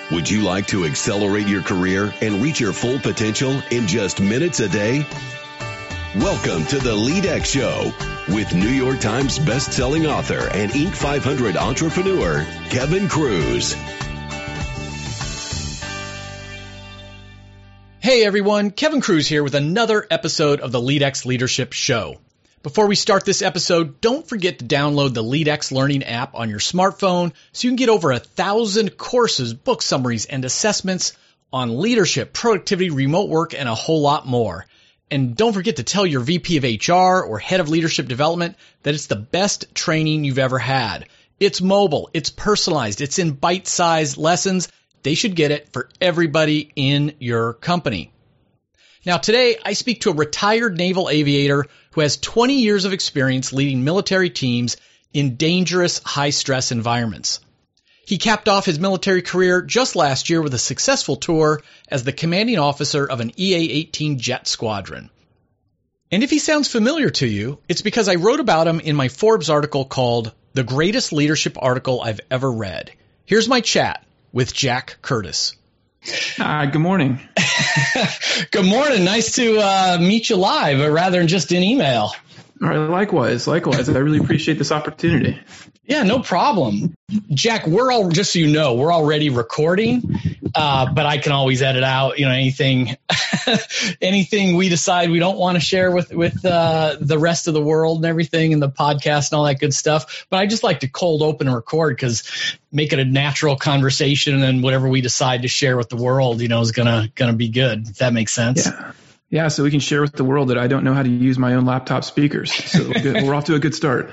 Would you like to accelerate your career and reach your full potential in just minutes a day? Welcome to the LeadX Show with New York Times best-selling author and Inc. 500 entrepreneur, Kevin Kruse. Hey everyone, Kevin Kruse here with another episode of the LeadX Leadership Show. Before we start this episode, don't forget to download the LeadX Learning app on your smartphone so you can get over 1,000 courses, book summaries, and assessments on leadership, productivity, remote work, and a whole lot more. And don't forget to tell your VP of HR or head of leadership development that it's the best training you've ever had. It's mobile, it's personalized, it's in bite-sized lessons. They should get it for everybody in your company. Now today, I speak to a retired naval aviator who has 20 years of experience leading military teams in dangerous, high-stress environments. He capped off his military career just last year with a successful tour as the commanding officer of an EA-18 jet squadron. And if he sounds familiar to you, it's because I wrote about him in my Forbes article called The Greatest Leadership Article I've Ever Read. Here's my chat with Jack Curtis. Good morning. Good morning. Nice to meet you live rather than just in email. All right, likewise. I really appreciate this opportunity. Yeah, no problem. Jack, just so you know, we're already recording, but I can always edit out, anything we decide we don't want to share with the rest of the world and everything and the podcast and all that good stuff. But I just like to cold open and record because make it a natural conversation, and whatever we decide to share with the world, is gonna be good. If that makes sense. Yeah, so we can share with the world that I don't know how to use my own laptop speakers. So we're off to a good start.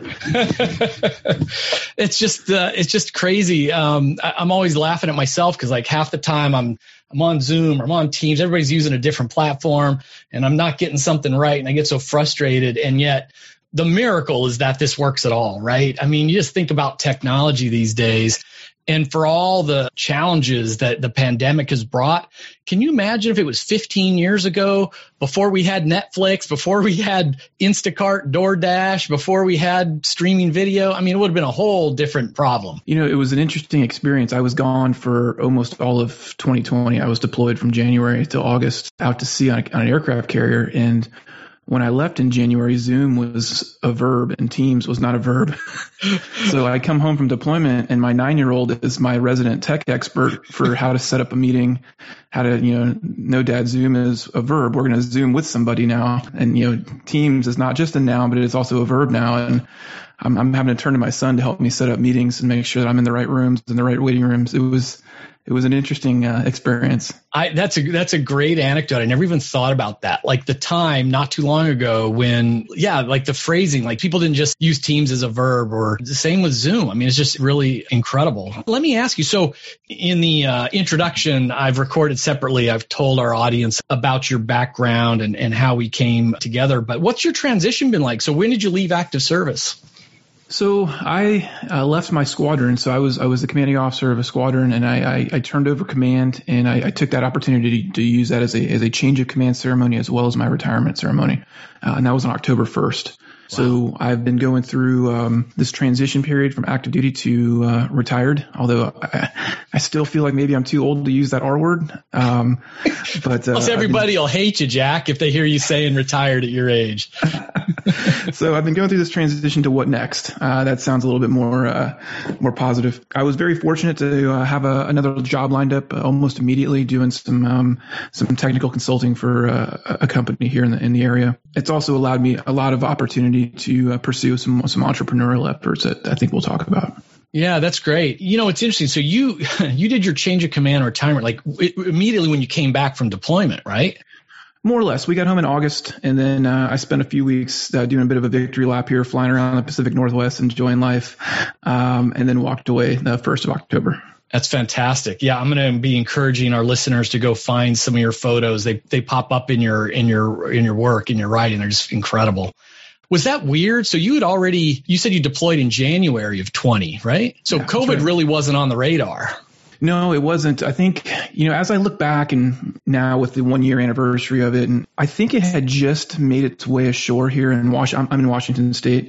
It's just crazy. I'm always laughing at myself because like half the time I'm on Zoom or I'm on Teams. Everybody's using a different platform and I'm not getting something right. And I get so frustrated. And yet the miracle is that this works at all, right? I mean, you just think about technology these days. And for all the challenges that the pandemic has brought, can you imagine if it was 15 years ago, before we had Netflix, before we had Instacart, DoorDash, before we had streaming video? I mean, it would have been a whole different problem. It was an interesting experience. I was gone for almost all of 2020. I was deployed from January to August out to sea on an aircraft carrier. And when I left in January, Zoom was a verb and Teams was not a verb. So I come home from deployment and my 9-year-old is my resident tech expert for how to set up a meeting, how to, no dad, Zoom is a verb. We're going to Zoom with somebody now. And, Teams is not just a noun, but it's also a verb now. And I'm having to turn to my son to help me set up meetings and make sure that I'm in the right rooms, in the right waiting rooms. It was an interesting experience. That's a great anecdote. I never even thought about that. Like the time not too long ago when, like the phrasing, like people didn't just use Teams as a verb, or the same with Zoom. I mean, it's just really incredible. Let me ask you. So in the introduction I've recorded separately, I've told our audience about your background and how we came together. But what's your transition been like? So when did you leave active service? So I left my squadron. So I was the commanding officer of a squadron, and I turned over command, and I took that opportunity to use that as a change of command ceremony as well as my retirement ceremony, and that was on October 1st. So I've been going through this transition period from active duty to retired, although I still feel like maybe I'm too old to use that R word. But plus everybody will hate you, Jack, if they hear you saying retired at your age. So I've been going through this transition to what next. That sounds a little bit more positive. I was very fortunate to have another job lined up almost immediately, doing some technical consulting for a company here in the area. It's also allowed me a lot of opportunity to pursue some entrepreneurial efforts that I think we'll talk about. Yeah, that's great. It's interesting. So you did your change of command retirement like immediately when you came back from deployment, right? More or less. We got home in August, and then I spent a few weeks doing a bit of a victory lap here, flying around the Pacific Northwest, enjoying life, and then walked away the 1st of October. That's fantastic. Yeah, I'm going to be encouraging our listeners to go find some of your photos. They pop up in your work, in your writing. They're just incredible. Was that weird? So you said you deployed in January of 20, right? So yeah, COVID really wasn't on the radar. No, it wasn't. I think, as I look back and now with the 1-year anniversary of it, and I think it had just made its way ashore here in Washington. I'm in Washington State.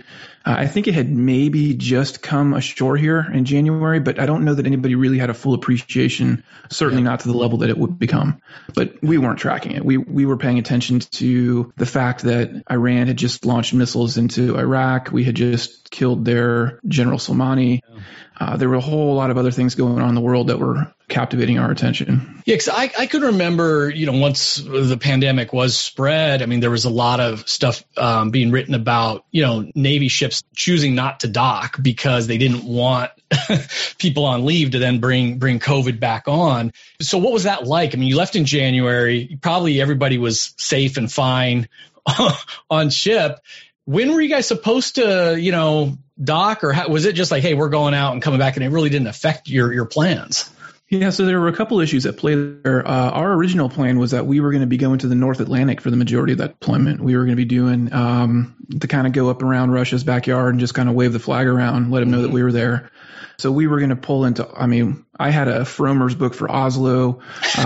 I think it had maybe just come ashore here in January, but I don't know that anybody really had a full appreciation, certainly not to the level that it would become. But we weren't tracking it. We were paying attention to the fact that Iran had just launched missiles into Iraq. We had just killed their General Soleimani. There were a whole lot of other things going on in the world that were captivating our attention. Yeah, because I could remember, once the pandemic was spread, I mean, there was a lot of stuff being written about, Navy ships choosing not to dock because they didn't want people on leave to then bring COVID back on. So what was that like? I mean, you left in January. Probably everybody was safe and fine on ship. When were you guys supposed to, dock, or was it just like, hey, we're going out and coming back, and it really didn't affect your plans? Yeah, so there were a couple issues at play there. Our original plan was that we were going to be going to the North Atlantic for the majority of that deployment. We were going to be doing to kind of go up around Russia's backyard and just kind of wave the flag around, let them know that we were there. So we were going to pull into, I had a Frommer's book for Oslo.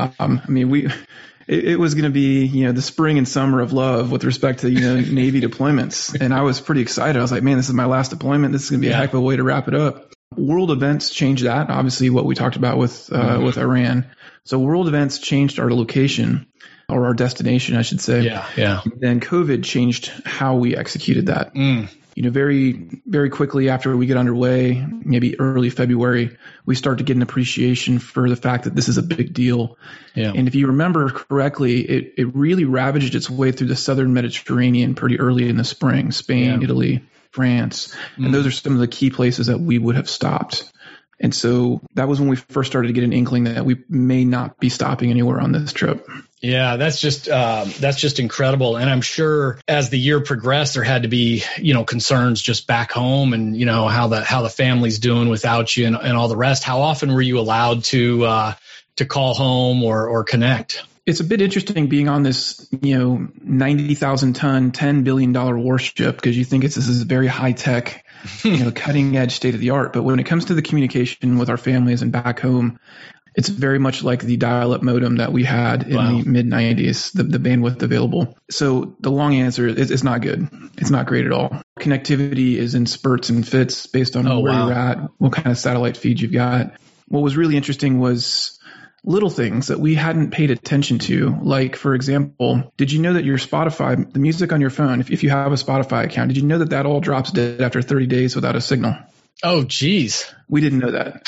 It was going to be, the spring and summer of love with respect to, Navy deployments. And I was pretty excited. I was like, man, this is my last deployment. This is going to be a heck of a way to wrap it up. World events changed that. Obviously, what we talked about with Iran. So world events changed our location, or our destination, I should say. Yeah. Then COVID changed how we executed that. Very, very quickly after we get underway, maybe early February, we start to get an appreciation for the fact that this is a big deal. Yeah. And if you remember correctly, it really ravaged its way through the southern Mediterranean pretty early in the spring, Spain, Italy, France. And those are some of the key places that we would have stopped. And so that was when we first started to get an inkling that we may not be stopping anywhere on this trip. Yeah, that's just incredible. And I'm sure as the year progressed, there had to be, concerns just back home and, how the family's doing without you and all the rest. How often were you allowed to call home or connect? It's a bit interesting being on this, 90,000 ton, $10 billion warship, because you think this is very high tech, cutting edge, state of the art. But when it comes to the communication with our families and back home, it's very much like the dial-up modem that we had in the mid-90s, the bandwidth available. So the long answer is it's not good. It's not great at all. Connectivity is in spurts and fits based on where you're at, what kind of satellite feed you've got. What was really interesting was little things that we hadn't paid attention to. Like, for example, did you know that your Spotify, the music on your phone, if you have a Spotify account, did you know that all drops dead after 30 days without a signal? Oh, geez. We didn't know that.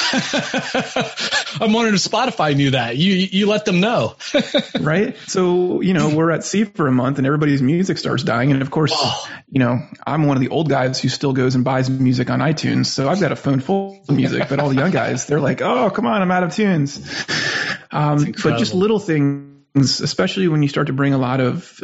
I'm wondering if Spotify knew that. You let them know. Right? So, we're at sea for a month and everybody's music starts dying. And of course, I'm one of the old guys who still goes and buys music on iTunes. So I've got a phone full of music, but all the young guys, they're like, oh, come on, I'm out of tunes. But just little things, especially when you start to bring a lot of,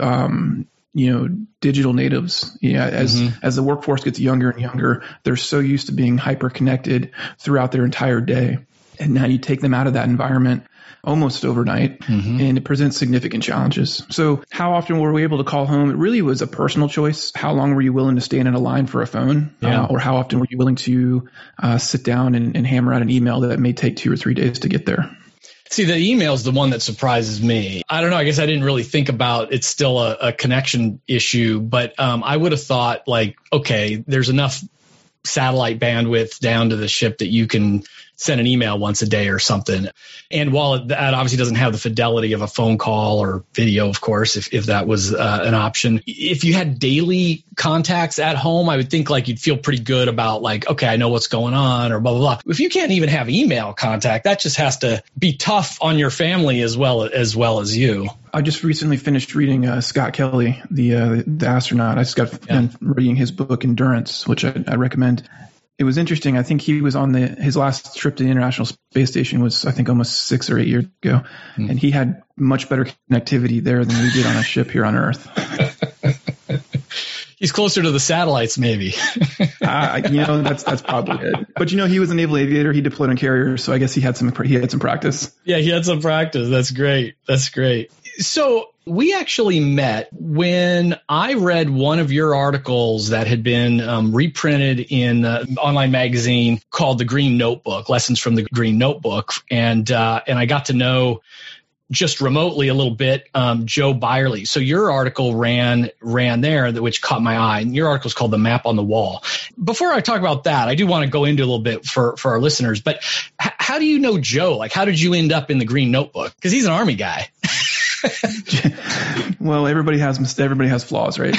digital natives, as the workforce gets younger and younger, they're so used to being hyper connected throughout their entire day. And now you take them out of that environment almost overnight, and it presents significant challenges. So how often were we able to call home? It really was a personal choice. How long were you willing to stand in a line for a phone? Or how often were you willing to sit down and hammer out an email that may take 2 or 3 days to get there? See, the email is the one that surprises me. I don't know. I guess I didn't really think about it's still a connection issue, but I would have thought okay, there's enough satellite bandwidth down to the ship that you can send an email once a day or something. And while that obviously doesn't have the fidelity of a phone call or video, of course, if that was an option, if you had daily contacts at home, I would think you'd feel pretty good about okay, I know what's going on or blah, blah, blah. If you can't even have email contact, that just has to be tough on your family as well as you. I just recently finished reading Scott Kelly, the astronaut. I just got done reading his book Endurance, which I recommend. It was interesting. I think he was on his last trip to the International Space Station was, I think, almost 6 or 8 years ago. And he had much better connectivity there than we did on a ship here on Earth. He's closer to the satellites, maybe. That's probably it. But he was a naval aviator. He deployed on carriers, so I guess he had some practice. Yeah, he had some practice. That's great. So we actually met when I read one of your articles that had been reprinted in an online magazine called The Green Notebook, Lessons from the Green Notebook. And I got to know just remotely a little bit, Joe Byerly. So your article ran there, which caught my eye. And your article is called The Map on the Wall. Before I talk about that, I do want to go into a little bit for our listeners. But how do you know Joe? Like, how did you end up in the Green Notebook? Because he's an Army guy. Well, everybody has flaws, right?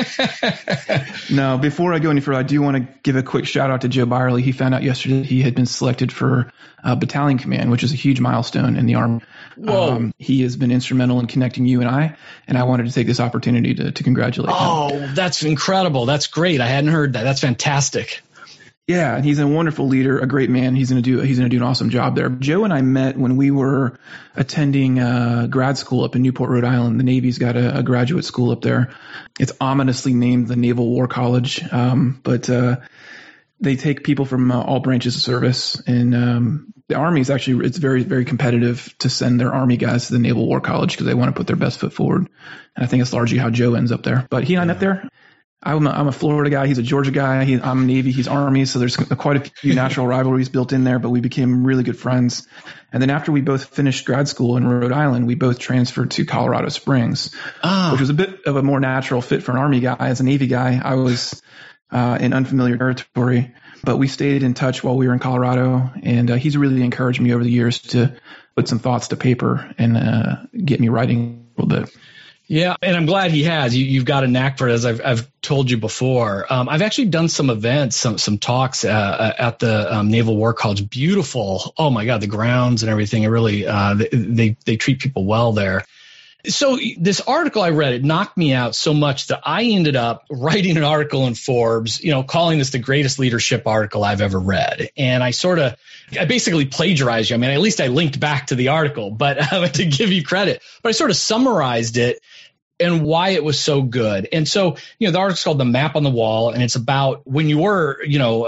No, before I go any further, I do want to give a quick shout out to Joe Byerly. He found out yesterday he had been selected for battalion command, which is a huge milestone in the Army. Whoa. He has been instrumental in connecting you and I wanted to take this opportunity to congratulate him. Oh, that's incredible. That's great. I hadn't heard that. That's fantastic. Yeah, and he's a wonderful leader, a great man. He's gonna do an awesome job there. Joe and I met when we were attending grad school up in Newport, Rhode Island. The Navy's got a graduate school up there. It's ominously named the Naval War College, but they take people from all branches of service. And the Army is actually, it's very, very competitive to send their Army guys to the Naval War College because they want to put their best foot forward. And I think it's largely how Joe ends up there. But he and I met there. I'm a Florida guy. He's a Georgia guy. I'm Navy. He's Army. So there's quite a few natural rivalries built in there, but we became really good friends. And then after we both finished grad school in Rhode Island, we both transferred to Colorado Springs, which was a bit of a more natural fit for an Army guy. As a Navy guy, I was in unfamiliar territory, but we stayed in touch while we were in Colorado. And he's really encouraged me over the years to put some thoughts to paper and get me writing a little bit. Yeah, and I'm glad he has. You've got a knack for it, as I've told you before. I've actually done some events, some talks at the Naval War College. Beautiful. Oh my God, the grounds and everything. It really they treat people well there. So this article I read, it knocked me out so much that I ended up writing an article in Forbes, calling this the greatest leadership article I've ever read. And I basically plagiarized you. I mean, at least I linked back to the article, but to give you credit, but I sort of summarized it and why it was so good. And so, the article's called The Map on the Wall, and it's about when you were,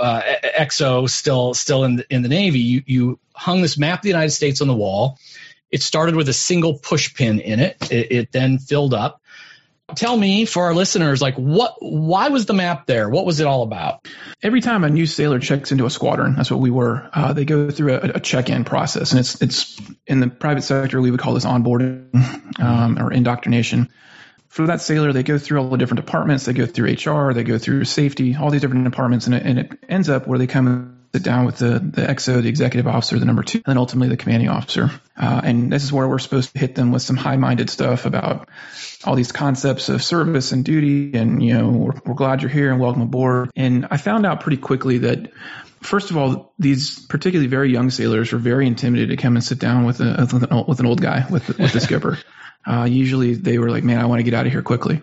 XO still in the Navy, you hung this map of the United States on the wall. It started with a single push pin in it. It then filled up. Tell me, for our listeners, why was the map there? What was it all about? Every time a new sailor checks into a squadron, that's what we were, they go through a check-in process. And it's in the private sector, we would call this onboarding or indoctrination. For that sailor, they go through all the different departments. They go through HR, they go through safety, all these different departments. And it ends up where they come and sit down with the XO, the executive officer, the number 2, and then ultimately the commanding officer. And this is where we're supposed to hit them with some high-minded stuff about all these concepts of service and duty. And, we're glad you're here and welcome aboard. And I found out pretty quickly that, first of all, these particularly very young sailors were very intimidated to come and sit down with an old guy, with the skipper. Usually they were like, man, I want to get out of here quickly.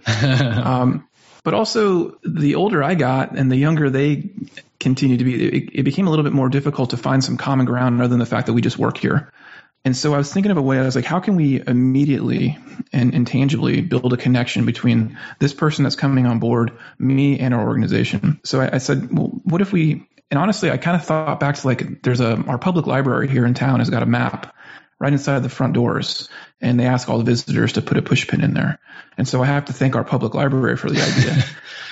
But also the older I got and the younger they continued to be, it became a little bit more difficult to find some common ground other than the fact that we just work here. And so I was thinking of a way, I was like, how can we immediately and tangibly build a connection between this person that's coming on board, me, and our organization? So I said, well, what if we, and honestly, I kind of thought back to our public library here in town has got a map right inside the front doors, and they ask all the visitors to put a push pin in there. And so I have to thank our public library for the idea.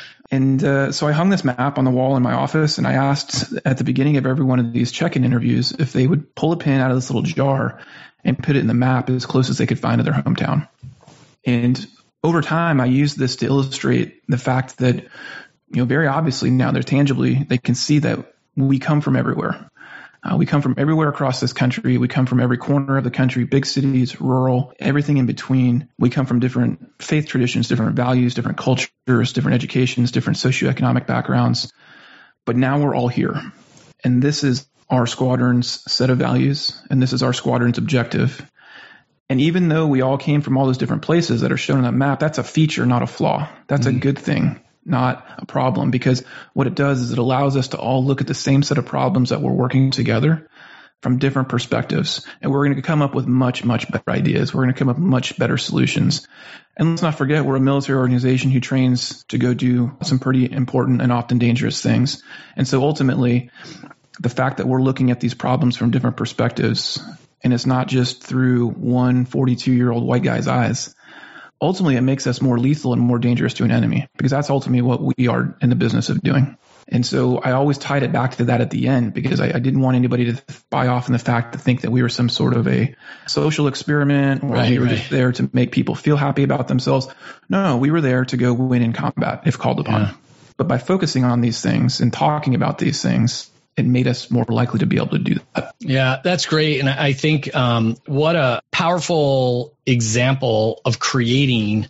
And so I hung this map on the wall in my office, and I asked at the beginning of every one of these check-in interviews if they would pull a pin out of this little jar and put it in the map as close as they could find to their hometown. And over time, I used this to illustrate the fact that, very obviously now they can see that we come from everywhere. We come from everywhere across this country. We come from every corner of the country, big cities, rural, everything in between. We come from different faith traditions, different values, different cultures, different educations, different socioeconomic backgrounds. But now we're all here. And this is our squadron's set of values, and this is our squadron's objective. And even though we all came from all those different places that are shown on that map, that's a feature, not a flaw. That's a good thing, not a problem, because what it does is it allows us to all look at the same set of problems that we're working together from different perspectives. And we're going to come up with much, much better ideas. We're going to come up with much better solutions. And let's not forget, we're a military organization who trains to go do some pretty important and often dangerous things. And so ultimately, the fact that we're looking at these problems from different perspectives, and it's not just through one 42-year-old white guy's eyes, ultimately, it makes us more lethal and more dangerous to an enemy, because that's ultimately what we are in the business of doing. And so I always tied it back to that at the end because I didn't want anybody to buy off in the fact to think that we were some sort of a social experiment or we were just there to make people feel happy about themselves. No, we were there to go win in combat if called upon. Yeah. But by focusing on these things and talking about these things, it made us more likely to be able to do that. Yeah, that's great. And I think what a powerful example of creating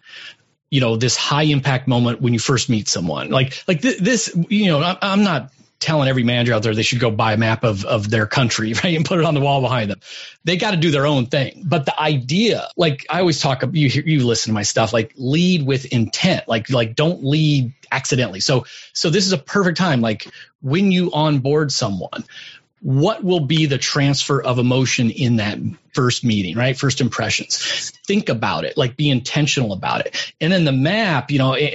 this high impact moment when you first meet someone like this, I'm not telling every manager out there they should go buy a map of their country, right, and put it on the wall behind them. They got to do their own thing. But the idea, like I always talk, you listen to my stuff, like lead with intent, like don't lead accidentally. So this is a perfect time. Like when you onboard someone, what will be the transfer of emotion in that first meeting, right? First impressions. Think about it, like be intentional about it. And then the map,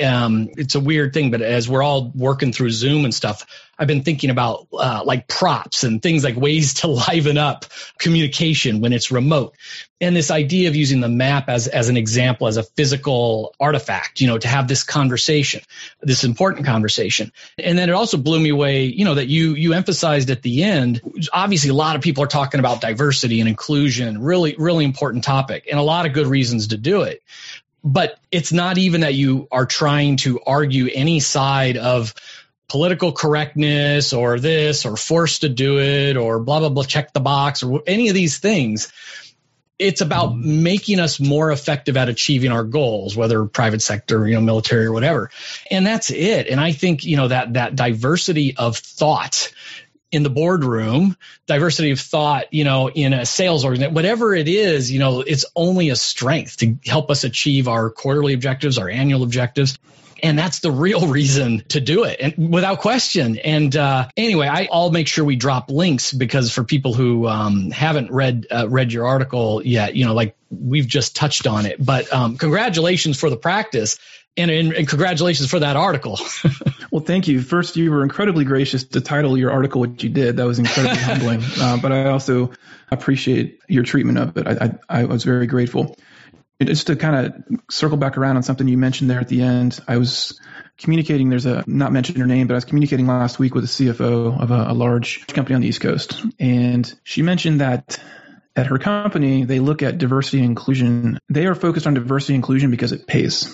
it's a weird thing, but as we're all working through Zoom and stuff, I've been thinking about like props and things like ways to liven up communication when it's remote. And this idea of using the map as an example, as a physical artifact, to have this conversation, this important conversation. And then it also blew me away, that you emphasized at the end, obviously a lot of people are talking about diversity and inclusion, really, really important topic, and a lot of good reasons to do it. But it's not even that you are trying to argue any side of political correctness or this or forced to do it or blah, blah, blah, check the box or any of these things. It's about making us more effective at achieving our goals, whether private sector, military or whatever. And that's it. And I think, that diversity of thought in the boardroom, diversity of thought, in a sales organization, whatever it is, it's only a strength to help us achieve our quarterly objectives, our annual objectives. And that's the real reason to do it, and without question. And anyway, I'll make sure we drop links because for people who haven't read your article yet, like we've just touched on it. But congratulations for the practice, and congratulations for that article. Well, thank you. First, you were incredibly gracious to title your article what you did. That was incredibly humbling. But I also appreciate your treatment of it. I was very grateful. Just to kind of circle back around on something you mentioned there at the end, I was communicating, not mentioning her name, but I was communicating last week with a CFO of a large company on the East Coast. And she mentioned that at her company, they look at diversity and inclusion. They are focused on diversity and inclusion because it pays.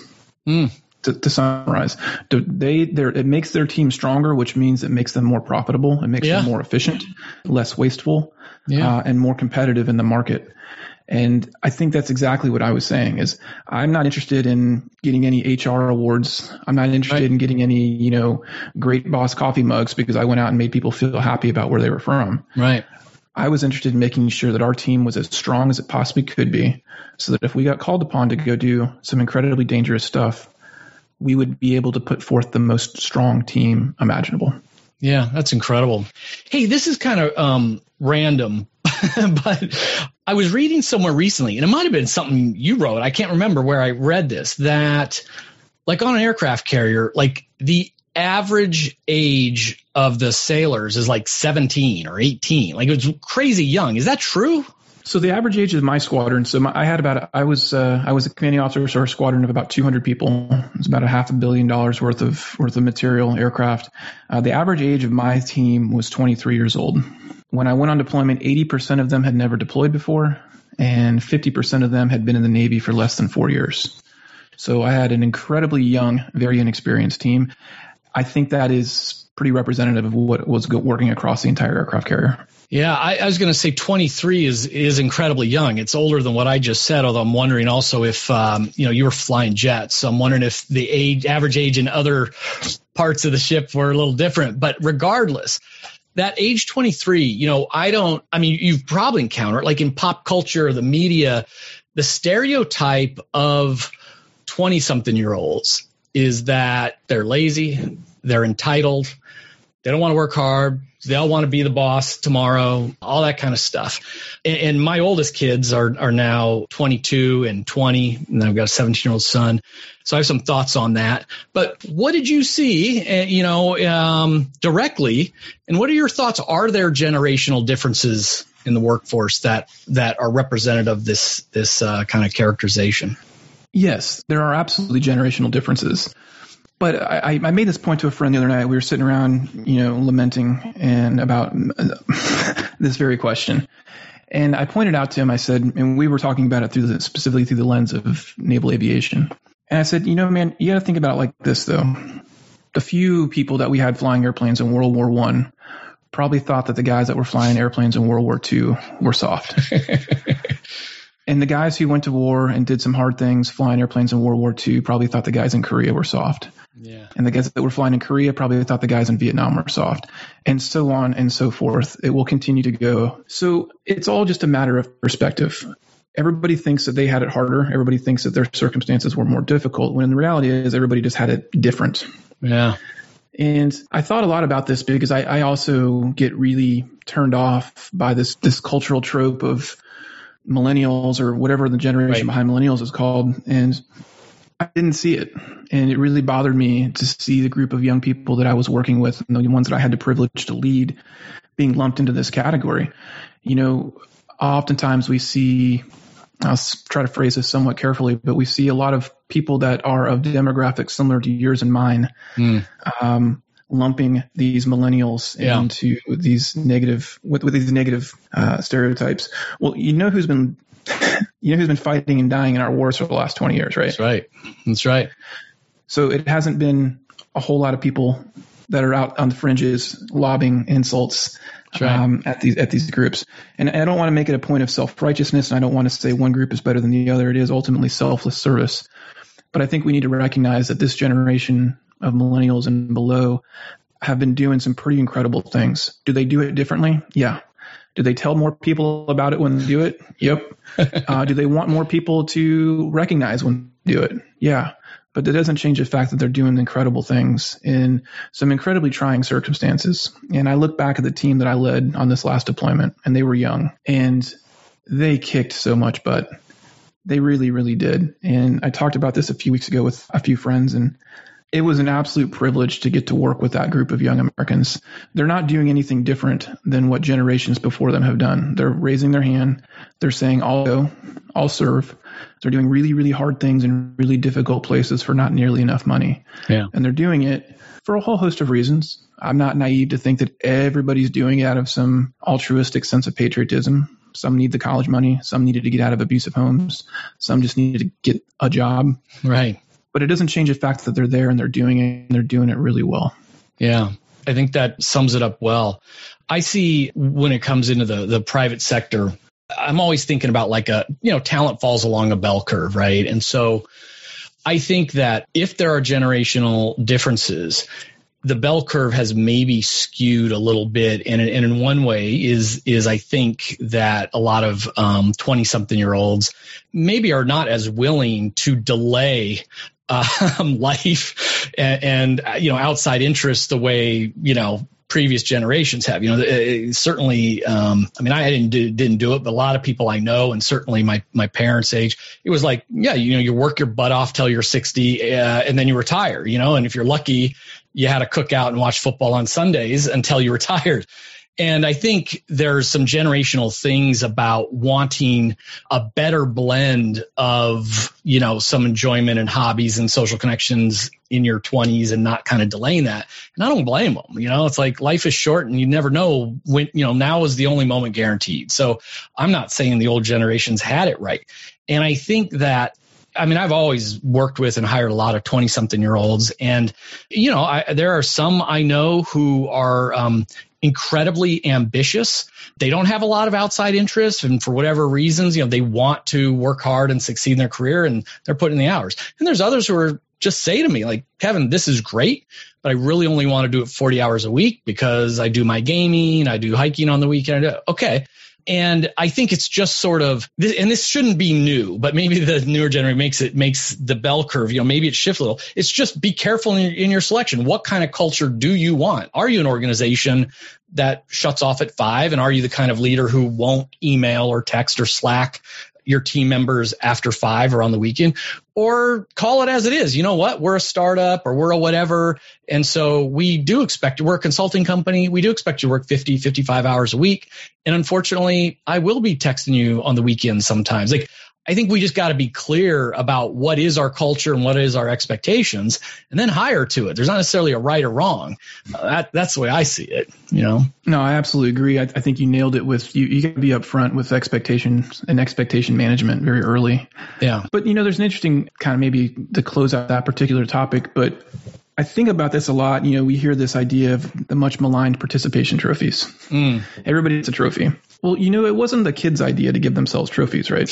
To summarize, it makes their team stronger, which means it makes them more profitable. It makes them more efficient, less wasteful, and more competitive in the market. And I think that's exactly what I was saying is I'm not interested in getting any HR awards. I'm not interested in getting any, great boss coffee mugs because I went out and made people feel happy about where they were from. Right. I was interested in making sure that our team was as strong as it possibly could be so that if we got called upon to go do some incredibly dangerous stuff, we would be able to put forth the most strong team imaginable. Yeah, that's incredible. Hey, this is kind of random, but I was reading somewhere recently, and it might have been something you wrote. I can't remember where I read this, that like on an aircraft carrier, like the average age of the sailors is like 17 or 18. Like it was crazy young. Is that true? So the average age of my squadron, I was a commanding officer for a squadron of about 200 people. It was about $500 million worth of material aircraft. The average age of my team was 23 years old. When I went on deployment, 80% of them had never deployed before, and 50% of them had been in the Navy for less than 4 years. So I had an incredibly young, very inexperienced team. I think that is pretty representative of what was working across the entire aircraft carrier. Yeah, I was going to say 23 is incredibly young. It's older than what I just said, although I'm wondering also if, you were flying jets. So I'm wondering if the average age in other parts of the ship were a little different. But regardless, that age 23, you've probably encountered, like in pop culture or the media, the stereotype of 20-something-year-olds is that they're lazy, they're entitled, they don't want to work hard, they all want to be the boss tomorrow, all that kind of stuff. And my oldest kids are now 22 and 20, and I've got a 17-year-old son. So I have some thoughts on that. But what did you see, directly, and what are your thoughts? Are there generational differences in the workforce that are representative of this kind of characterization? Yes, there are absolutely generational differences. But I made this point to a friend the other night. We were sitting around, lamenting and about this very question. And I pointed out to him, I said, and we were talking about it specifically through the lens of naval aviation. And I said, man, you got to think about it like this, though. The few people that we had flying airplanes in World War I probably thought that the guys that were flying airplanes in World War II were soft. And the guys who went to war and did some hard things flying airplanes in World War II probably thought the guys in Korea were soft. Yeah. And the guys that were flying in Korea probably thought the guys in Vietnam were soft, and so on and so forth. It will continue to go. So it's all just a matter of perspective. Everybody thinks that they had it harder. Everybody thinks that their circumstances were more difficult, when the reality is everybody just had it different. Yeah. And I thought a lot about this because I also get really turned off by this cultural trope of millennials, or whatever the generation behind millennials is called. And I didn't see it. And it really bothered me to see the group of young people that I was working with, and the ones that I had the privilege to lead, being lumped into this category. Oftentimes we see, I'll try to phrase this somewhat carefully, but we see a lot of people that are of demographics similar to yours and mine, lumping these millennials into these negative, with these negative stereotypes. Well, who's been fighting and dying in our wars for the last 20 years, right? That's right. So it hasn't been a whole lot of people that are out on the fringes lobbing insults at these groups. And I don't want to make it a point of self-righteousness, and I don't want to say one group is better than the other. It is ultimately selfless service. But I think we need to recognize that this generation of millennials and below have been doing some pretty incredible things. Do they do it differently? Yeah. Do they tell more people about it when they do it? Yep. Do they want more people to recognize when they do it? Yeah. But that doesn't change the fact that they're doing incredible things in some incredibly trying circumstances. And I look back at the team that I led on this last deployment, and they were young, and they kicked so much butt. They really, really did. And I talked about this a few weeks ago with a few friends, and it was an absolute privilege to get to work with that group of young Americans. They're not doing anything different than what generations before them have done. They're raising their hand. They're saying, I'll go, I'll serve. They're doing really, really hard things in really difficult places for not nearly enough money. Yeah. And they're doing it for a whole host of reasons. I'm not naive to think that everybody's doing it out of some altruistic sense of patriotism. Some need the college money. Some needed to get out of abusive homes. Some just needed to get a job. Right. But it doesn't change the fact that they're there and they're doing it, and they're doing it really well. Yeah, I think that sums it up well. I see when it comes into the private sector, I'm always thinking about talent falls along a bell curve, right? And so I think that if there are generational differences, the bell curve has maybe skewed a little bit. And in one way is I think that a lot of 20-something-year-olds maybe are not as willing to delay life and outside interests the way, previous generations have. Certainly, I didn't do it, but a lot of people I know, and certainly my parents' age, it was like, you work your butt off till you're 60 and then you retire, and if you're lucky, you had a cookout and watch football on Sundays until you retired. And I think there's some generational things about wanting a better blend of, some enjoyment and hobbies and social connections in your 20s and not kind of delaying that. And I don't blame them. It's like life is short and you never know when, now is the only moment guaranteed. So I'm not saying the old generations had it right. And I think that, I've always worked with and hired a lot of 20-something-year-olds. And, there are some I know who are incredibly ambitious. They don't have a lot of outside interests. And for whatever reasons, they want to work hard and succeed in their career, and they're putting in the hours. And there's others who are just say to me, like, Kevin, this is great, but I really only want to do it 40 hours a week because I do my gaming, I do hiking on the weekend. Okay. And I think it's just sort of, and this shouldn't be new, but maybe the newer generation makes the bell curve, maybe it shifts a little. It's just be careful in your selection. What kind of culture do you want? Are you an organization that shuts off at 5? And are you the kind of leader who won't email or text or Slack your team members after 5 or on the weekend? Or call it as it is. You know what? We're a startup or we're a whatever. And so we do expect you, we're a consulting company. We do expect you to work 50, 55 hours a week. And unfortunately, I will be texting you on the weekends sometimes. Like, I think we just got to be clear about what is our culture and what is our expectations, and then hire to it. There's not necessarily a right or wrong. That's the way I see it, No, I absolutely agree. I think you nailed it with you got to be upfront with expectations and expectation management very early. Yeah. But, there's an interesting kind of maybe to close out that particular topic, but I think about this a lot. We hear this idea of the much maligned participation trophies. Everybody gets a trophy. Well, it wasn't the kids' idea to give themselves trophies, right?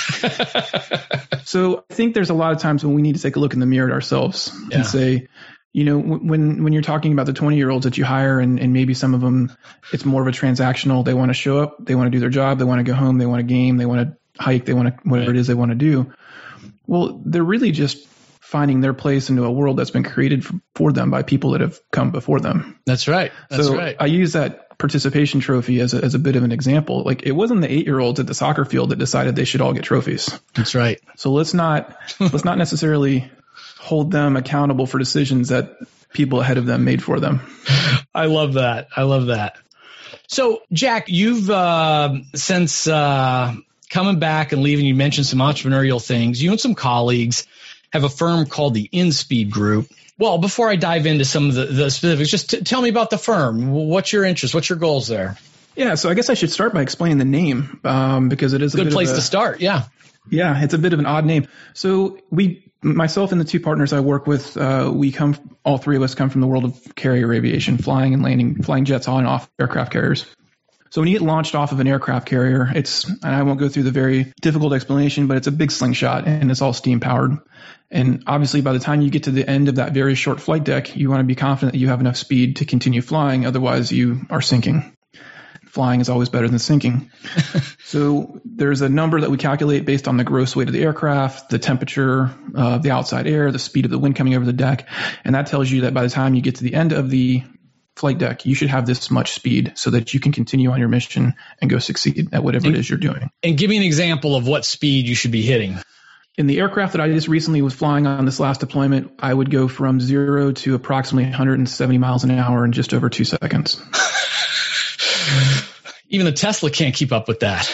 So I think there's a lot of times when we need to take a look in the mirror at ourselves and say, when you're talking about the 20-year-olds that you hire and maybe some of them, it's more of a transactional. They want to show up. They want to do their job. They want to go home. They want to game. They want to hike. They want to whatever it is they want to do. Well, they're really just finding their place into a world that's been created for them by people that have come before them. That's right. So I use that participation trophy as a bit of an example. Like, it wasn't the 8-year-olds at the soccer field that decided they should all get trophies. That's right. So let's not necessarily hold them accountable for decisions that people ahead of them made for them. I love that. So, Jack, you've since coming back and leaving, you mentioned some entrepreneurial things. You and some colleagues have a firm called the InSpeed Group. Well, before I dive into some of the specifics, just tell me about the firm. What's your interest? What's your goals there? Yeah, so I guess I should start by explaining the name because it is a good place to start. Yeah, it's a bit of an odd name. So myself and the two partners I work with, all three of us come from the world of carrier aviation, flying and landing, flying jets on and off aircraft carriers. So when you get launched off of an aircraft carrier, and I won't go through the very difficult explanation, but it's a big slingshot and it's all steam powered. And obviously by the time you get to the end of that very short flight deck, you want to be confident that you have enough speed to continue flying. Otherwise you are sinking. Flying is always better than sinking. So there's a number that we calculate based on the gross weight of the aircraft, the temperature of the outside air, the speed of the wind coming over the deck. And that tells you that by the time you get to the end of the flight deck, you should have this much speed so that you can continue on your mission and go succeed at whatever it is you're doing. And give me an example of what speed you should be hitting. In the aircraft that I just recently was flying on this last deployment, I would go from 0 to approximately 170 miles an hour in just over 2 seconds. Even the Tesla can't keep up with that.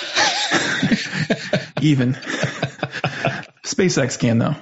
Even. SpaceX can, though.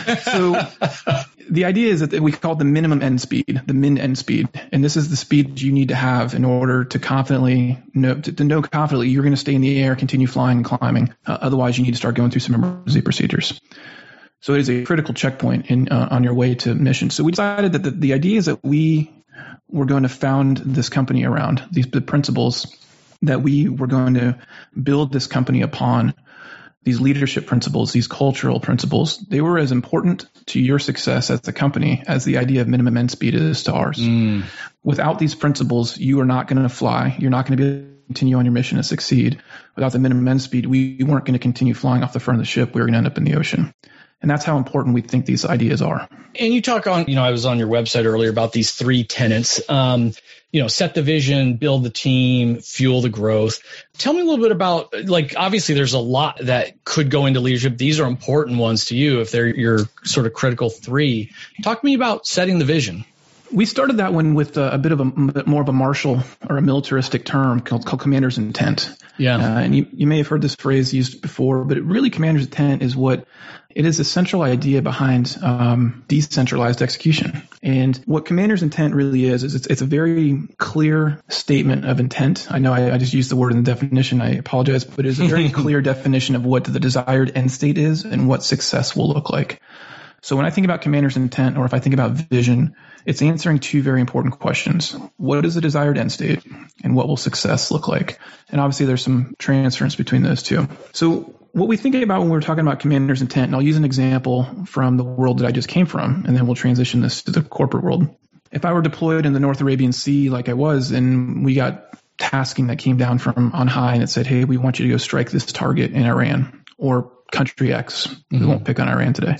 So the idea is that we call it the minimum end speed, the min end speed. And this is the speed you need to have in order to confidently know confidently you're going to stay in the air, continue flying and climbing. Otherwise, you need to start going through some emergency procedures. So it is a critical checkpoint on your way to mission. So we decided that the idea is that we were going to found this company around the principles that we were going to build this company upon. These leadership principles, these cultural principles, they were as important to your success as a company as the idea of minimum end speed is to ours. Without these principles, you are not going to fly. You're not going to be able to continue on your mission and succeed. Without the minimum end speed, we weren't going to continue flying off the front of the ship. We were going to end up in the ocean. And that's how important we think these ideas are. And you talk on, I was on your website earlier about these 3 tenets. Set the vision, build the team, fuel the growth. Tell me a little bit about, obviously there's a lot that could go into leadership. These are important ones to you if they're your sort of critical 3. Talk to me about setting the vision. We started that one with a bit more of a martial or a militaristic term called commander's intent. Yeah. And you may have heard this phrase used before, but commander's intent is it is a central idea behind decentralized execution. And what commander's intent really is it's a very clear statement of intent. I know I just used the word in the definition. I apologize, but it's a very clear definition of what the desired end state is and what success will look like. So when I think about commander's intent, or if I think about vision, it's answering 2 very important questions. What is the desired end state, and what will success look like? And obviously there's some transference between those 2. So what we think about when we're talking about commander's intent, and I'll use an example from the world that I just came from, and then we'll transition this to the corporate world. If I were deployed in the North Arabian Sea like I was, and we got tasking that came down from on high and it said, hey, we want you to go strike this target in Iran or country X. We won't pick on Iran today.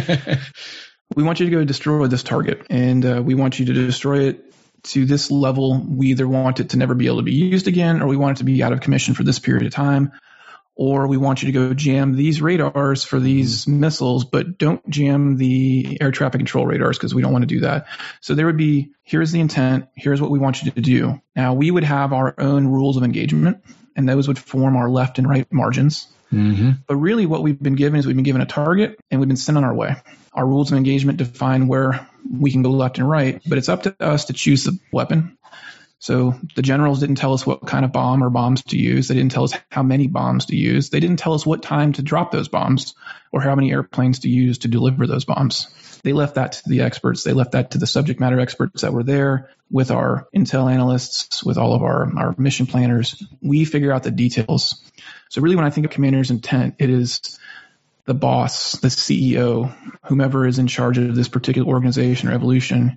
We want you to go destroy this target, and we want you to destroy it to this level. We either want it to never be able to be used again, or we want it to be out of commission for this period of time, or we want you to go jam these radars for these missiles, but don't jam the air traffic control radars because we don't want to do that. So there would be, here's the intent, here's what we want you to do. Now, we would have our own rules of engagement, and those would form our left and right margins. But really what we've been given is we've been given a target and we've been sent on our way. Our rules of engagement define where we can go left and right, but it's up to us to choose the weapon. So the generals didn't tell us what kind of bomb or bombs to use. They didn't tell us how many bombs to use. They didn't tell us what time to drop those bombs or how many airplanes to use to deliver those bombs. They left that to the experts. They left that to the subject matter experts that were there with our intel analysts, with all of our mission planners. We figure out the details. So really when I think of commander's intent, it is the boss, the CEO, whomever is in charge of this particular organization or evolution,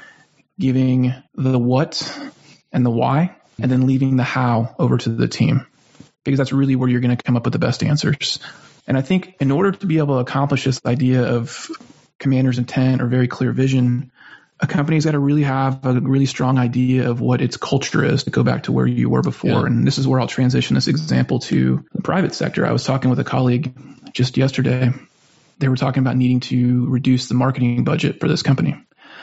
giving the what and the why, and then leaving the how over to the team, because that's really where you're going to come up with the best answers. And I think in order to be able to accomplish this idea of commander's intent or very clear vision, a company's got to really have a really strong idea of what its culture is, to go back to where you were before. Yeah. And this is where I'll transition this example to the private sector. I was talking with a colleague just yesterday. They were talking about needing to reduce the marketing budget for this company.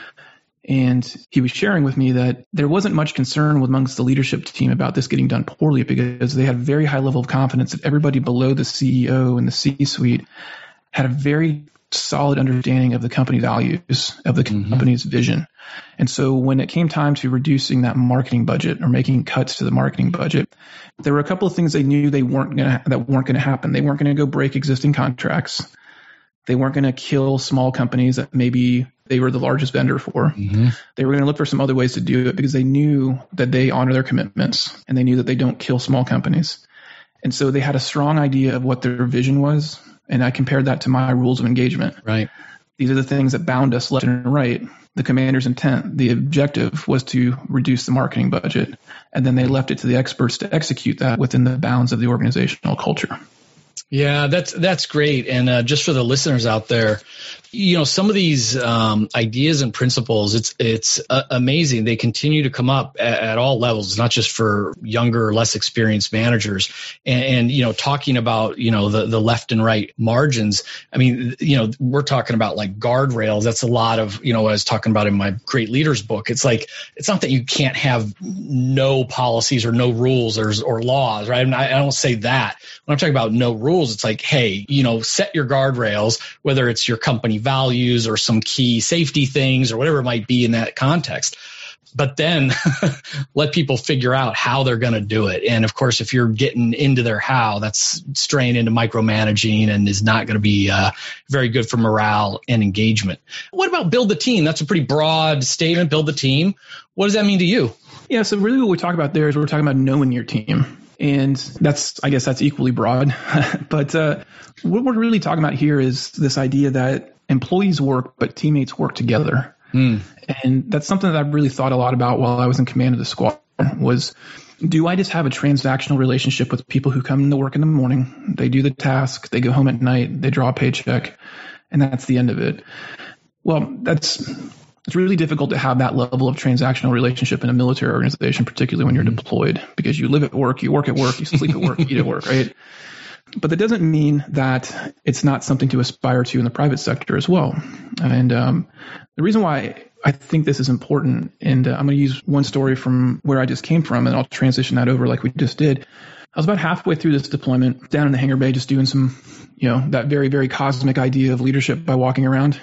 And he was sharing with me that there wasn't much concern amongst the leadership team about this getting done poorly, because they had a very high level of confidence that everybody below the CEO and the C-suite had a very solid understanding of the company values, of the company's vision. And so when it came time to reducing that marketing budget or making cuts to the marketing budget, there were a couple of things they knew that weren't going to happen. They weren't going to go break existing contracts. They weren't going to kill small companies that maybe they were the largest vendor for. They were going to look for some other ways to do it, because they knew that they honor their commitments and they knew that they don't kill small companies. And so they had a strong idea of what their vision was. And I compared that to my rules of engagement. Right. These are the things that bound us left and right. The commander's intent, the objective was to reduce the marketing budget. And then they left it to the experts to execute that within the bounds of the organizational culture. Yeah, that's great. And just for the listeners out there, some of these ideas and principles, it's amazing. They continue to come up at all levels. It's not just for younger, less experienced managers. And talking about, the left and right margins. I mean, we're talking about like guardrails. That's a lot of, what I was talking about in my Great Leaders book. It's like, it's not that you can't have no policies or no rules or laws, right? I don't say that. When I'm talking about no rules, it's like, hey, set your guardrails, whether it's your company values or some key safety things or whatever it might be in that context. But then let people figure out how they're going to do it. And of course, if you're getting into their how, that's straying into micromanaging and is not going to be very good for morale and engagement. What about build the team? That's a pretty broad statement, build the team. What does that mean to you? Yeah, so really what we talk about there is we're talking about knowing your team. And I guess that's equally broad. But what we're really talking about here is this idea that employees work, but teammates work together. And that's something that I've really thought a lot about while I was in command of the squad was, do I just have a transactional relationship with people who come to work in the morning, they do the task, they go home at night, they draw a paycheck, and that's the end of it? Well, it's really difficult to have that level of transactional relationship in a military organization, particularly when you're deployed, because you live at work, you work at work, you sleep at work, you eat at work, right? But that doesn't mean that it's not something to aspire to in the private sector as well. And the reason why I think this is important, and I'm going to use one story from where I just came from, and I'll transition that over like we just did. I was about halfway through this deployment down in the hangar bay, just doing some, that very, very cosmic idea of leadership by walking around,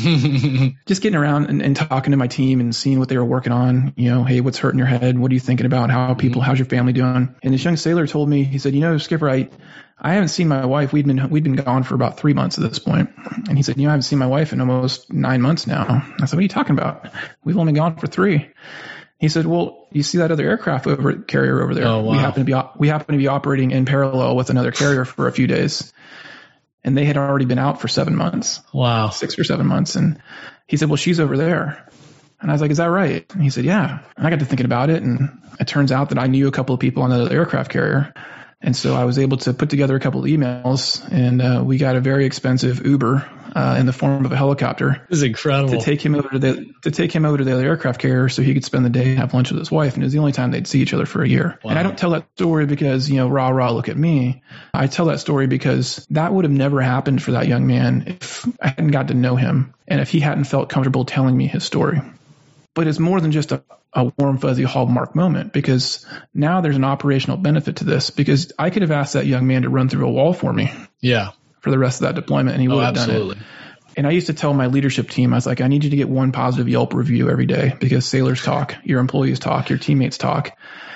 just getting around and talking to my team and seeing what they were working on. Hey, what's hurting your head? What are you thinking about? How's your family doing? And this young sailor told me, he said, Skipper, I haven't seen my wife. We'd been gone for about 3 months at this point. And he said, I haven't seen my wife in almost 9 months now. I said, what are you talking about? We've only gone for 3. He said, well, you see that other aircraft carrier over there? Oh, wow. We happen to be operating in parallel with another carrier for a few days. And they had already been out for 7 months. Wow. 6 or 7 months. And he said, well, she's over there. And I was like, is that right? And he said, yeah. And I got to thinking about it. And it turns out that I knew a couple of people on the aircraft carrier. And so I was able to put together a couple of emails, and we got a very expensive Uber in the form of a helicopter. This is incredible. To take him over to the other aircraft carrier so he could spend the day and have lunch with his wife. And it was the only time they'd see each other for a year. Wow. And I don't tell that story because, rah, look at me. I tell that story because that would have never happened for that young man if I hadn't got to know him and if he hadn't felt comfortable telling me his story. But it's more than just a warm, fuzzy hallmark moment, because now there's an operational benefit to this, because I could have asked that young man to run through a wall for me for the rest of that deployment, and he would have done it. And I used to tell my leadership team, I was like, I need you to get one positive Yelp review every day, because sailors talk, your employees talk, your teammates talk.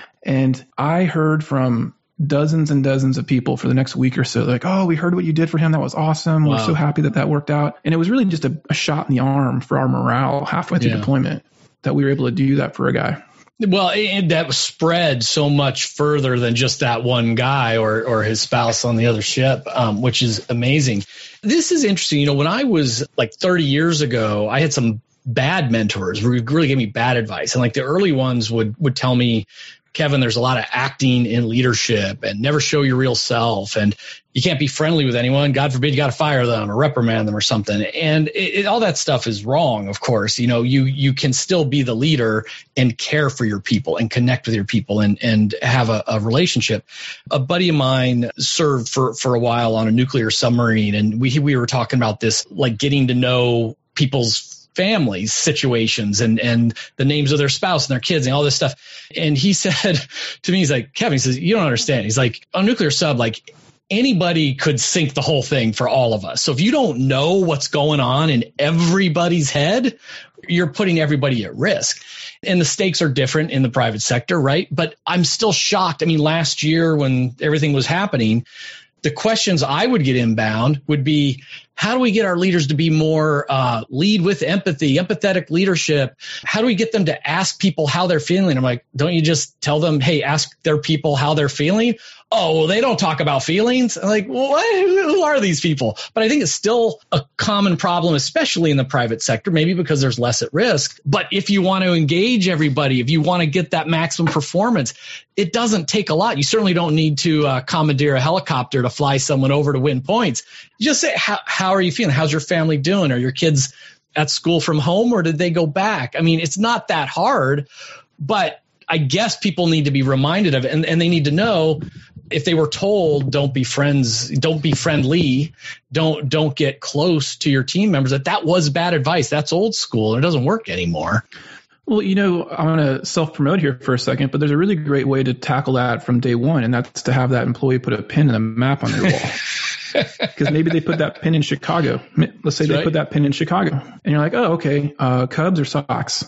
And I heard from dozens and dozens of people for the next week or so, like, oh, we heard what you did for him. That was awesome. Wow. We're so happy that worked out. And it was really just a shot in the arm for our morale halfway through deployment that we were able to do that for a guy. Well, and that spread so much further than just that one guy or his spouse on the other ship, which is amazing. This is interesting. You know, when I was like 30 years ago, I had some bad mentors who really gave me bad advice. And like the early ones would tell me, Kevin, there's a lot of acting in leadership, and never show your real self, and you can't be friendly with anyone. God forbid you got to fire them or reprimand them or something. And all that stuff is wrong, of course. You know, you can still be the leader and care for your people and connect with your people and have a relationship. A buddy of mine served for a while on a nuclear submarine, and we were talking about this, like getting to know people's families, situations, and the names of their spouse and their kids and all this stuff. And he said to me, he's like, Kevin, he says, you don't understand. He's like, on a nuclear sub, like anybody could sink the whole thing for all of us. So if you don't know what's going on in everybody's head, you're putting everybody at risk. And the stakes are different in the private sector, right? But I'm still shocked. I mean, last year when everything was happening, the questions I would get inbound would be, how do we get our leaders to be more lead with empathy, empathetic leadership? How do we get them to ask people how they're feeling? I'm like, don't you just tell them, hey, ask their people how they're feeling? Oh, well, they don't talk about feelings. I'm like, well, who are these people? But I think it's still a common problem, especially in the private sector, maybe because there's less at risk. But if you want to engage everybody, if you want to get that maximum performance, it doesn't take a lot. You certainly don't need to commandeer a helicopter to fly someone over to win points. You just say, how are you feeling? How's your family doing? Are your kids at school from home, or did they go back? I mean, it's not that hard, but I guess people need to be reminded of it, and they need to know, if they were told, don't be friends, don't be friendly, don't get close to your team members, that was bad advice. That's old school, and it doesn't work anymore. Well, you know, I'm going to self-promote here for a second, but there's a really great way to tackle that from day one, and that's to have that employee put a pin in a map on their wall. Because maybe they put that pin in Chicago. Let's say they put that pin in Chicago. And you're like, oh, okay, Cubs or Sox?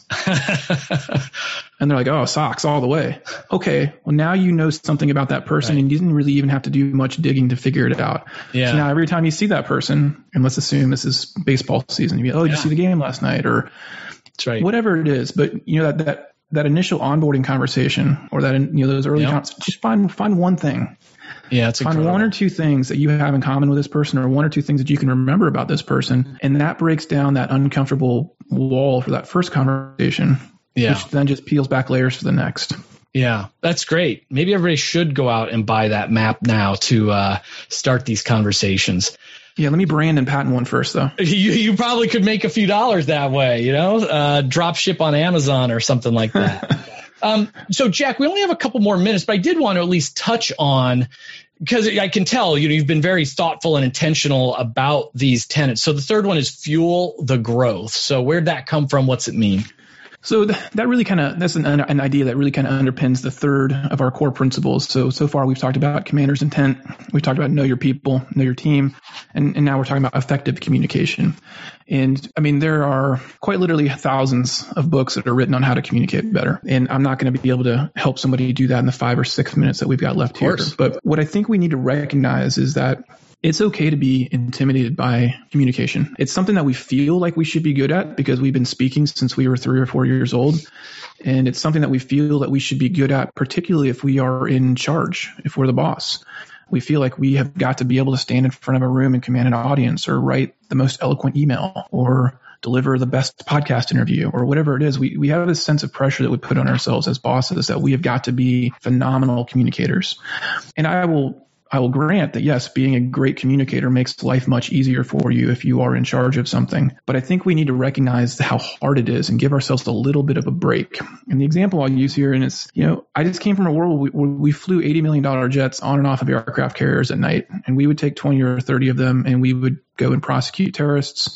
And they're like, oh, Sox all the way. Okay, well, now you know something about that person, and you didn't really even have to do much digging to figure it out. Yeah. So now every time you see that person, and let's assume this is baseball season, you be, oh, did you see the game last night? Or whatever it is. But, you know, that initial onboarding conversation, or that, you know, those early just find one thing. Yeah, it's find one or two things that you have in common with this person, or one or two things that you can remember about this person, and that breaks down that uncomfortable wall for that first conversation, which then just peels back layers for the next. Yeah, that's great. Maybe everybody should go out and buy that map now to start these conversations. Yeah, let me brand and patent one first, though. You probably could make a few dollars that way, you know, drop ship on Amazon or something like that. So, Jack, we only have a couple more minutes, but I did want to at least touch on, because I can tell, you know, you've been very thoughtful and intentional about these tenets. So the third one is fuel the growth. So where'd that come from? What's it mean? So that really that's an idea that really kind of underpins the third of our core principles. So far we've talked about commander's intent. We've talked about know your people, know your team. And now we're talking about effective communication. And I mean, there are quite literally thousands of books that are written on how to communicate better. And I'm not going to be able to help somebody do that in the 5 or 6 minutes that we've got left here. But what I think we need to recognize is that it's okay to be intimidated by communication. It's something that we feel like we should be good at because we've been speaking since we were 3 or 4 years old. And it's something that we feel that we should be good at, particularly if we are in charge, if we're the boss. We feel like we have got to be able to stand in front of a room and command an audience, or write the most eloquent email, or deliver the best podcast interview, or whatever it is. We have this sense of pressure that we put on ourselves as bosses, that we have got to be phenomenal communicators. And I will grant that, yes, being a great communicator makes life much easier for you if you are in charge of something. But I think we need to recognize how hard it is and give ourselves a little bit of a break. And the example I'll use here, and it's, you know, I just came from a world where we flew $80 million jets on and off of aircraft carriers at night, and we would take 20 or 30 of them, and we would go and prosecute terrorists.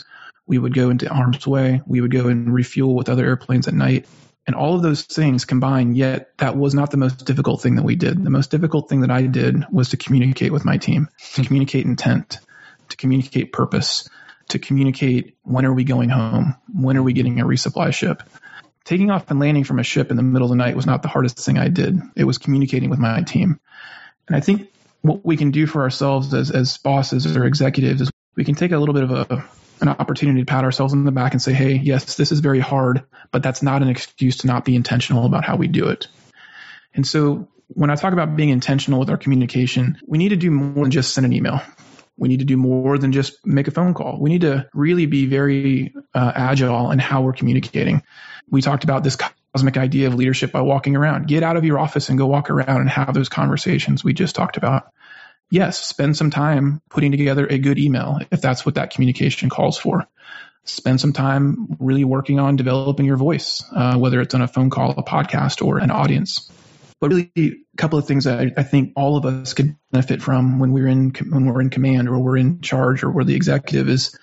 We would go into harm's way. We would go and refuel with other airplanes at night. And all of those things combined, yet that was not the most difficult thing that we did. The most difficult thing that I did was to communicate with my team, to communicate intent, to communicate purpose, to communicate when are we going home? When are we getting a resupply ship? Taking off and landing from a ship in the middle of the night was not the hardest thing I did. It was communicating with my team. And I think what we can do for ourselves as bosses or executives is we can take a little bit of an opportunity to pat ourselves on the back and say, hey, yes, this is very hard, but that's not an excuse to not be intentional about how we do it. And so when I talk about being intentional with our communication, we need to do more than just send an email. We need to do more than just make a phone call. We need to really be very agile in how we're communicating. We talked about this cosmic idea of leadership by walking around. Get out of your office and go walk around and have those conversations we just talked about. Yes, spend some time putting together a good email if that's what that communication calls for. Spend some time really working on developing your voice, whether it's on a phone call, a podcast, or an audience. But really, a couple of things that I think all of us could benefit from when we're in command or we're in charge or we're the executive is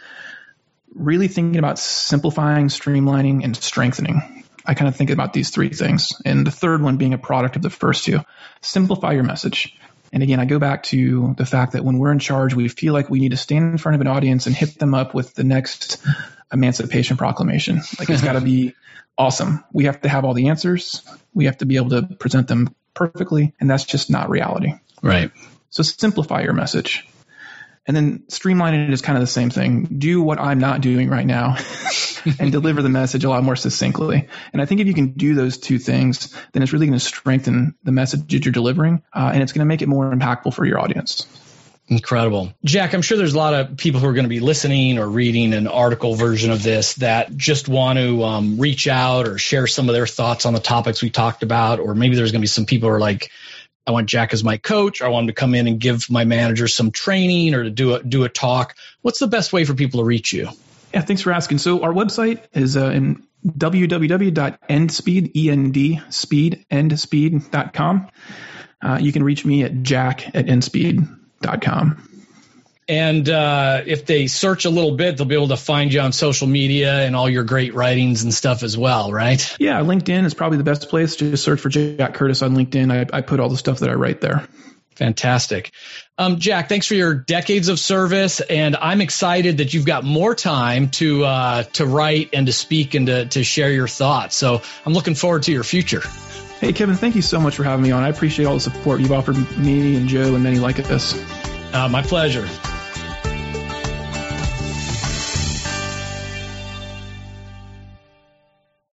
really thinking about simplifying, streamlining, and strengthening. I kind of think about these three things, and the third one being a product of the first two. Simplify your message. And again, I go back to the fact that when we're in charge, we feel like we need to stand in front of an audience and hit them up with the next Emancipation Proclamation. Like it's got to be awesome. We have to have all the answers. We have to be able to present them perfectly. And that's just not reality. Right. So simplify your message. And then streamline it is kind of the same thing. Do what I'm not doing right now and deliver the message a lot more succinctly. And I think if you can do those two things, then it's really going to strengthen the message that you're delivering, and it's going to make it more impactful for your audience. Incredible. Jack, I'm sure there's a lot of people who are going to be listening or reading an article version of this that just want to reach out or share some of their thoughts on the topics we talked about. Or maybe there's going to be some people who are like, I want Jack as my coach. Or I want him to come in and give my manager some training or to do a talk. What's the best way for people to reach you? Yeah, thanks for asking. So our website is in www.endspeed.com. You can reach me at jack@endspeed.com. And if they search a little bit, they'll be able to find you on social media and all your great writings and stuff as well, right? Yeah, LinkedIn is probably the best place. Just search for Jack Curtis on LinkedIn. I put all the stuff that I write there. Fantastic. Jack, thanks for your decades of service. And I'm excited that you've got more time to write and to speak and to share your thoughts. So I'm looking forward to your future. Hey, Kevin, thank you so much for having me on. I appreciate all the support you've offered me and Joe and many like us. My pleasure.